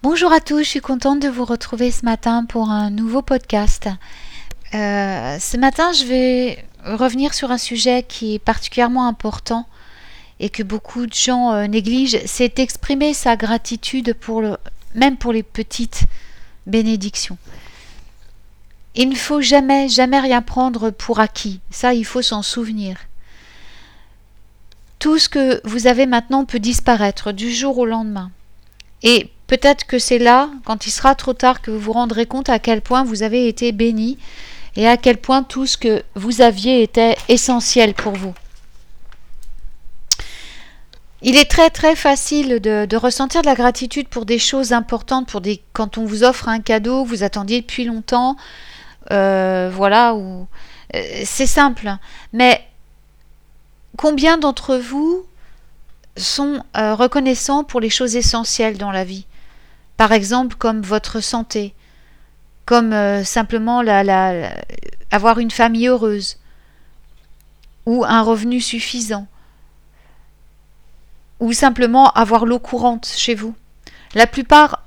Bonjour à tous, je suis contente de vous retrouver ce matin pour un nouveau podcast. Ce matin, je vais revenir sur un sujet qui est particulièrement important et que beaucoup de gens négligent, c'est exprimer sa gratitude même pour les petites bénédictions. Il ne faut jamais, jamais rien prendre pour acquis. Ça, il faut s'en souvenir. Tout ce que vous avez maintenant peut disparaître du jour au lendemain. Et peut-être que c'est là, quand il sera trop tard, que vous vous rendrez compte à quel point vous avez été béni et à quel point tout ce que vous aviez était essentiel pour vous. Il est très très facile de ressentir de la gratitude pour des choses importantes, quand on vous offre un cadeau que vous attendiez depuis longtemps, c'est simple. Mais combien d'entre vous sont reconnaissants pour les choses essentielles dans la vie? Par exemple, comme votre santé, comme simplement avoir une famille heureuse ou un revenu suffisant ou simplement avoir l'eau courante chez vous. La plupart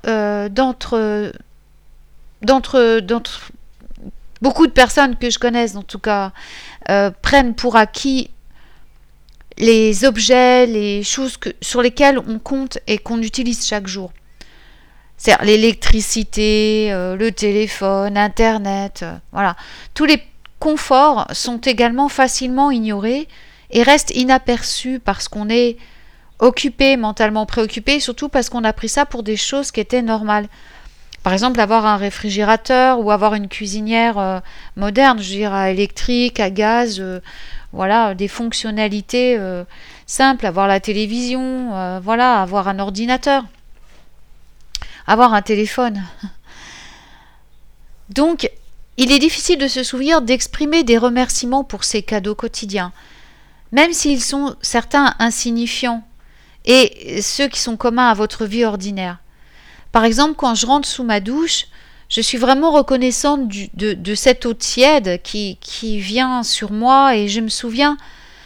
beaucoup de personnes que je connaisse en tout cas prennent pour acquis les objets, les choses sur lesquelles on compte et qu'on utilise chaque jour. C'est-à-dire l'électricité, le téléphone, Internet, voilà. Tous les conforts sont également facilement ignorés et restent inaperçus parce qu'on est occupé, mentalement préoccupé, surtout parce qu'on a pris ça pour des choses qui étaient normales. Par exemple, avoir un réfrigérateur ou avoir une cuisinière moderne, je veux dire, à électrique, à gaz, voilà, des fonctionnalités simples, avoir la télévision, avoir un ordinateur. Avoir un téléphone. Donc, il est difficile de se souvenir d'exprimer des remerciements pour ces cadeaux quotidiens, même s'ils sont certains insignifiants et ceux qui sont communs à votre vie ordinaire. Par exemple, quand je rentre sous ma douche, je suis vraiment reconnaissante de cette eau tiède qui vient sur moi et je me souviens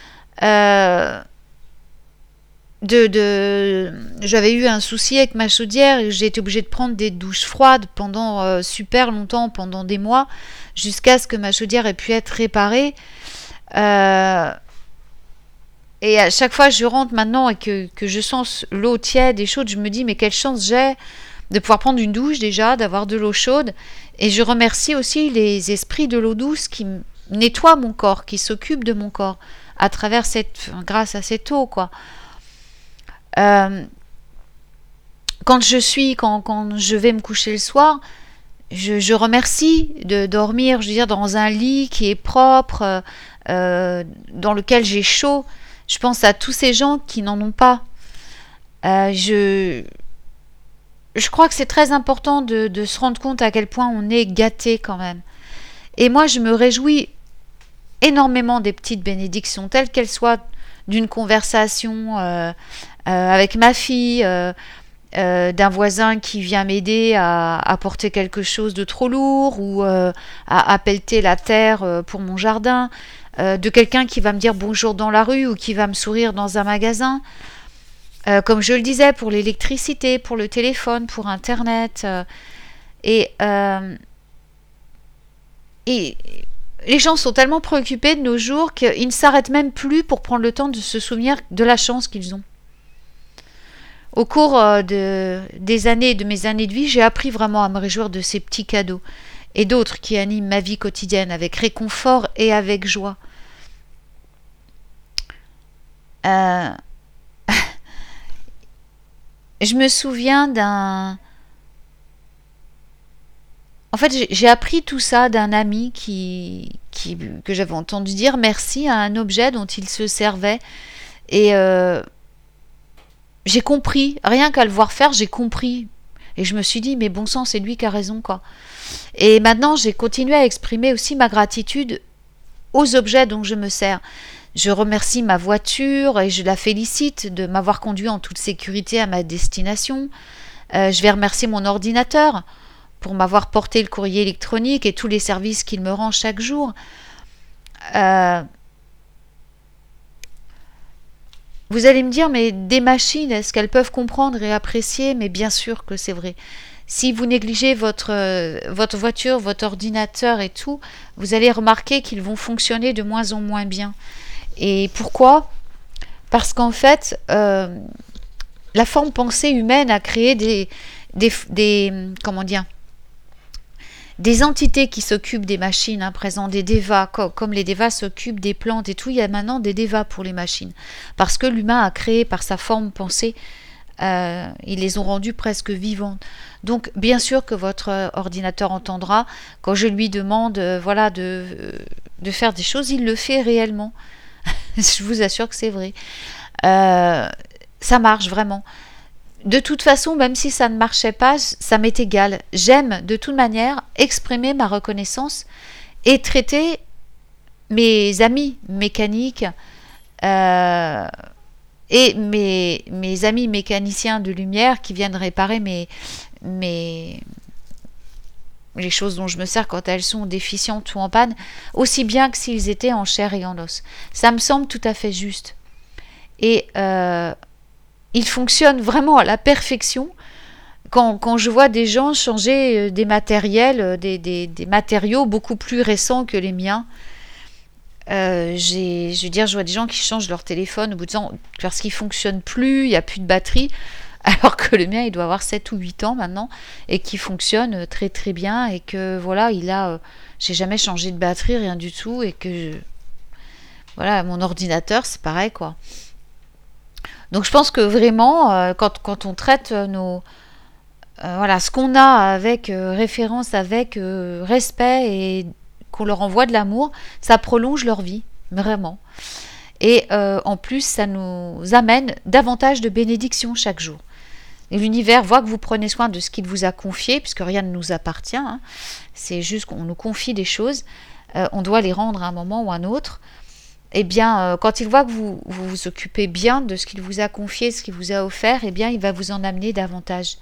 j'avais eu un souci avec ma chaudière et j'ai été obligée de prendre des douches froides pendant super longtemps, pendant des mois, jusqu'à ce que ma chaudière ait pu être réparée. Et à chaque fois que je rentre maintenant et que je sens l'eau tiède et chaude, je me dis mais quelle chance j'ai de pouvoir prendre une douche déjà, d'avoir de l'eau chaude. Et je remercie aussi les esprits de l'eau douce qui nettoient mon corps, qui s'occupent de mon corps grâce à cette eau, quoi. Quand je vais me coucher le soir, je remercie de dormir, je veux dire, dans un lit qui est propre, dans lequel j'ai chaud. Je pense à tous ces gens qui n'en ont pas. Je crois que c'est très important de se rendre compte à quel point on est gâté quand même. Et moi, je me réjouis énormément des petites bénédictions, telles qu'elles soient d'une conversation avec ma fille, d'un voisin qui vient m'aider à porter quelque chose de trop lourd ou à pelleter la terre pour mon jardin, de quelqu'un qui va me dire bonjour dans la rue ou qui va me sourire dans un magasin. Comme je le disais, pour l'électricité, pour le téléphone, pour Internet. Et les gens sont tellement préoccupés de nos jours qu'ils ne s'arrêtent même plus pour prendre le temps de se souvenir de la chance qu'ils ont. Au cours de mes années de vie, j'ai appris vraiment à me réjouir de ces petits cadeaux et d'autres qui animent ma vie quotidienne avec réconfort et avec joie. Je me souviens En fait, j'ai appris tout ça d'un ami que j'avais entendu dire merci à un objet dont il se servait. Et j'ai compris, rien qu'à le voir faire, j'ai compris. Et je me suis dit, mais bon sang, c'est lui qui a raison, quoi. Et maintenant, j'ai continué à exprimer aussi ma gratitude aux objets dont je me sers. Je remercie ma voiture et je la félicite de m'avoir conduit en toute sécurité à ma destination. Je vais remercier mon ordinateur pour m'avoir porté le courrier électronique et tous les services qu'il me rend chaque jour. Vous allez me dire, mais des machines, est-ce qu'elles peuvent comprendre et apprécier? Mais bien sûr que c'est vrai. Si vous négligez votre voiture, votre ordinateur et tout, vous allez remarquer qu'ils vont fonctionner de moins en moins bien. Et pourquoi? Parce qu'en fait, la forme pensée humaine a créé comment dire, des entités qui s'occupent des machines, à présent, des devas, comme les devas s'occupent des plantes et tout, il y a maintenant des devas pour les machines. Parce que l'humain a créé par sa forme pensée, ils les ont rendues presque vivantes. Donc, bien sûr que votre ordinateur entendra, quand je lui demande voilà, de faire des choses, il le fait réellement. Je vous assure que c'est vrai. Ça marche vraiment. De toute façon, même si ça ne marchait pas, ça m'est égal. J'aime de toute manière exprimer ma reconnaissance et traiter mes amis mécaniques et mes amis mécaniciens de lumière qui viennent réparer les choses dont je me sers quand elles sont déficientes ou en panne, aussi bien que s'ils étaient en chair et en os. Ça me semble tout à fait juste. Et il fonctionne vraiment à la perfection. Quand je vois des gens changer des matériels, des matériaux beaucoup plus récents que les miens, je vois des gens qui changent leur téléphone au bout de temps parce qu'il ne fonctionne plus, il n'y a plus de batterie, alors que le mien il doit avoir 7 ou 8 ans maintenant et qui fonctionne très très bien et que voilà, j'ai jamais changé de batterie, rien du tout, et que voilà, mon ordinateur c'est pareil quoi. Donc je pense que vraiment, quand on traite voilà, ce qu'on a avec référence, avec respect et qu'on leur envoie de l'amour, ça prolonge leur vie, vraiment. Et en plus, ça nous amène davantage de bénédictions chaque jour. Et l'univers voit que vous prenez soin de ce qu'il vous a confié, puisque rien ne nous appartient. Hein. C'est juste qu'on nous confie des choses. On doit les rendre à un moment ou à un autre. Eh bien, quand il voit que vous vous occupez bien de ce qu'il vous a confié, ce qu'il vous a offert, eh bien, il va vous en amener davantage.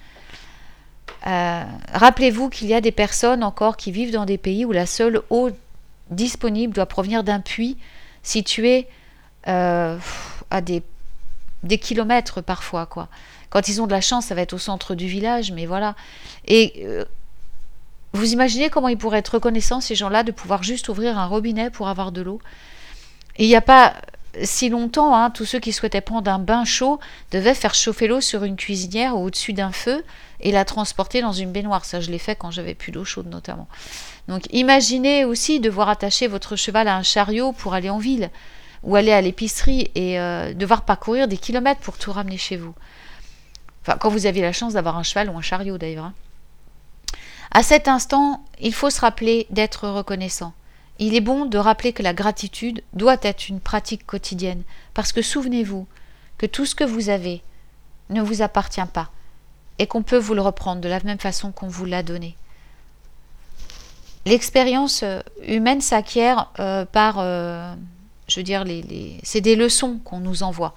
Rappelez-vous qu'il y a des personnes encore qui vivent dans des pays où la seule eau disponible doit provenir d'un puits situé à des kilomètres parfois, quoi. Quand ils ont de la chance, ça va être au centre du village, mais voilà. Et vous imaginez comment ils pourraient être reconnaissants, ces gens-là, de pouvoir juste ouvrir un robinet pour avoir de l'eau. Et il n'y a pas si longtemps, hein, tous ceux qui souhaitaient prendre un bain chaud devaient faire chauffer l'eau sur une cuisinière ou au-dessus d'un feu et la transporter dans une baignoire. Ça, je l'ai fait quand j'avais plus d'eau chaude notamment. Donc imaginez aussi devoir attacher votre cheval à un chariot pour aller en ville ou aller à l'épicerie et devoir parcourir des kilomètres pour tout ramener chez vous. Enfin, quand vous aviez la chance d'avoir un cheval ou un chariot d'ailleurs. Hein. À cet instant, il faut se rappeler d'être reconnaissant. Il est bon de rappeler que la gratitude doit être une pratique quotidienne, parce que souvenez-vous que tout ce que vous avez ne vous appartient pas et qu'on peut vous le reprendre de la même façon qu'on vous l'a donné. L'expérience humaine s'acquiert par, je veux dire, c'est des leçons qu'on nous envoie.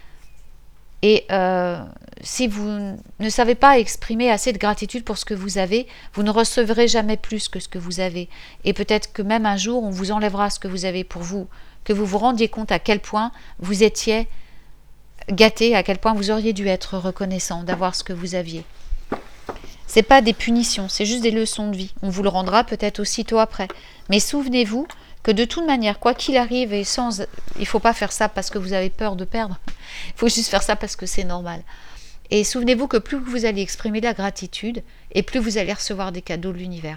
Et si vous ne savez pas exprimer assez de gratitude pour ce que vous avez, vous ne recevrez jamais plus que ce que vous avez. Et peut-être que même un jour, on vous enlèvera ce que vous avez pour vous, que vous vous rendiez compte à quel point vous étiez gâté, à quel point vous auriez dû être reconnaissant d'avoir ce que vous aviez. Ce n'est pas des punitions, c'est juste des leçons de vie. On vous le rendra peut-être aussitôt après. Mais souvenez-vous que de toute manière, quoi qu'il arrive, il ne faut pas faire ça parce que vous avez peur de perdre. Il faut juste faire ça parce que c'est normal. Et souvenez-vous que plus vous allez exprimer de la gratitude, et plus vous allez recevoir des cadeaux de l'univers.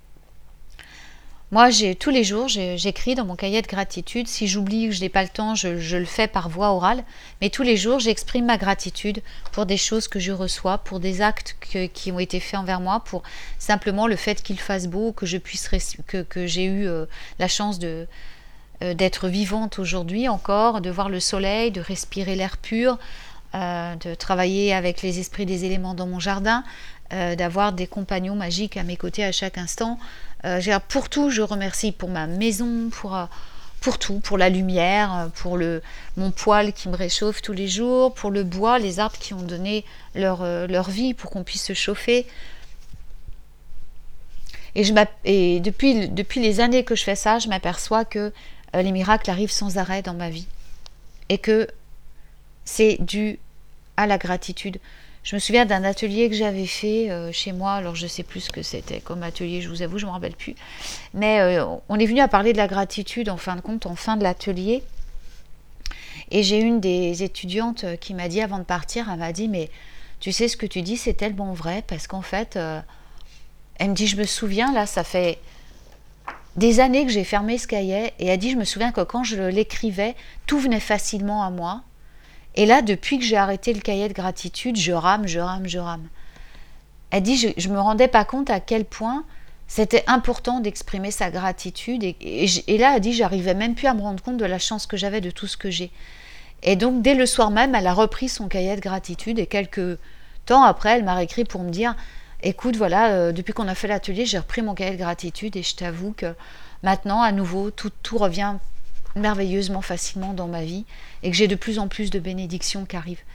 Moi, tous les jours, j'écris dans mon cahier de gratitude. Si j'oublie ou que je n'ai pas le temps, je le fais par voie orale. Mais tous les jours, j'exprime ma gratitude pour des choses que je reçois, pour des actes qui ont été faits envers moi, pour simplement le fait qu'il fasse beau, que j'ai eu la chance d'être vivante aujourd'hui encore, de voir le soleil, de respirer l'air pur, de travailler avec les esprits des éléments dans mon jardin, d'avoir des compagnons magiques à mes côtés à chaque instant. Pour tout, je remercie, pour ma maison, pour tout, pour la lumière, pour mon poêle qui me réchauffe tous les jours, pour le bois, les arbres qui ont donné leur vie pour qu'on puisse se chauffer. Et depuis les années que je fais ça, je m'aperçois que les miracles arrivent sans arrêt dans ma vie. Et que c'est dû à la gratitude. Je me souviens d'un atelier que j'avais fait chez moi, alors je ne sais plus ce que c'était comme atelier, je vous avoue, je ne me rappelle plus. Mais on est venu à parler de la gratitude en fin de compte, en fin de l'atelier. Et j'ai une des étudiantes qui m'a dit avant de partir, elle m'a dit, mais tu sais ce que tu dis, c'est tellement vrai, parce qu'en fait, elle me dit, je me souviens, là, ça fait des années que j'ai fermé ce cahier, et elle dit, je me souviens que quand je l'écrivais, tout venait facilement à moi. Et là, depuis que j'ai arrêté le cahier de gratitude, je rame, je rame, je rame. Elle dit, je me rendais pas compte à quel point c'était important d'exprimer sa gratitude. Et là, elle dit, j'arrivais même plus à me rendre compte de la chance que j'avais de tout ce que j'ai. Et donc, dès le soir même, elle a repris son cahier de gratitude. Et quelques temps après, elle m'a réécrit pour me dire, écoute, voilà, depuis qu'on a fait l'atelier, j'ai repris mon cahier de gratitude. Et je t'avoue que maintenant, à nouveau, tout revient merveilleusement facilement dans ma vie. Et que j'ai de plus en plus de bénédictions qui arrivent.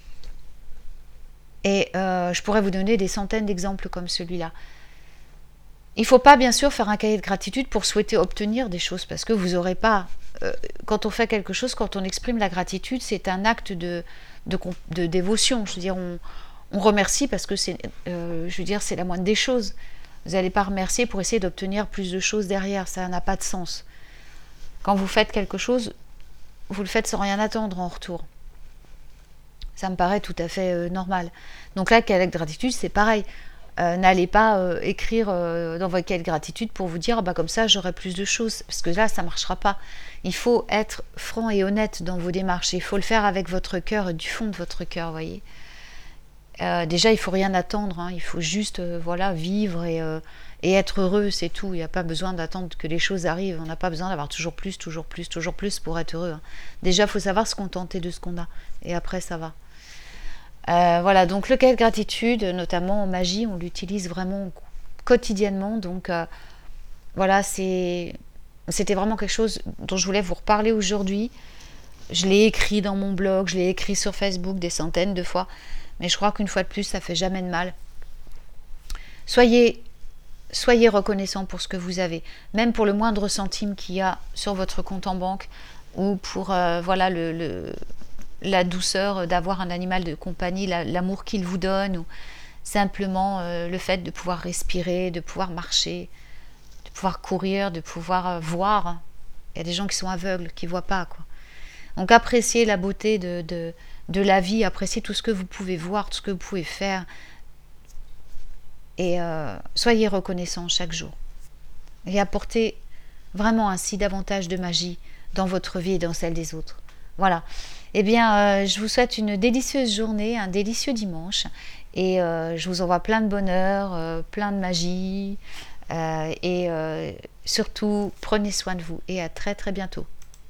Et je pourrais vous donner des centaines d'exemples comme celui-là. Il ne faut pas bien sûr faire un cahier de gratitude pour souhaiter obtenir des choses, parce que vous n'aurez pas... quand on fait quelque chose, quand on exprime la gratitude, c'est un acte de dévotion. Je veux dire, on remercie parce que c'est la moindre des choses. Vous n'allez pas remercier pour essayer d'obtenir plus de choses derrière, ça n'a pas de sens. Quand vous faites quelque chose, vous le faites sans rien attendre en retour. Ça me paraît tout à fait normal. Donc là, cahier de gratitude, c'est pareil. N'allez pas écrire dans votre cahier de gratitude pour vous dire comme ça j'aurai plus de choses, parce que là ça ne marchera pas. Il faut être franc et honnête dans vos démarches, il faut le faire avec votre cœur, du fond de votre cœur, voyez. Déjà il ne faut rien attendre, hein. Il faut juste vivre et être heureux, c'est tout. Il n'y a pas besoin d'attendre que les choses arrivent, on n'a pas besoin d'avoir toujours plus pour être heureux, hein. Déjà il faut savoir se contenter de ce qu'on a, et après ça va. Voilà, donc le cahier de gratitude, notamment en magie, on l'utilise vraiment quotidiennement. Donc voilà, c'était vraiment quelque chose dont je voulais vous reparler aujourd'hui. Je l'ai écrit dans mon blog, je l'ai écrit sur Facebook des centaines de fois, mais je crois qu'une fois de plus, ça fait jamais de mal. Soyez reconnaissant pour ce que vous avez, même pour le moindre centime qu'il y a sur votre compte en banque, ou pour la douceur d'avoir un animal de compagnie, l'amour qu'il vous donne, ou simplement le fait de pouvoir respirer, de pouvoir marcher, de pouvoir courir, de pouvoir voir. Il y a des gens qui sont aveugles, qui ne voient pas, quoi. Donc appréciez la beauté de la vie, appréciez tout ce que vous pouvez voir, tout ce que vous pouvez faire, et soyez reconnaissants chaque jour. Et apportez vraiment ainsi davantage de magie dans votre vie et dans celle des autres. Voilà. Eh bien, je vous souhaite une délicieuse journée, un délicieux dimanche, et je vous envoie plein de bonheur, plein de magie, et surtout, prenez soin de vous, et à très très bientôt.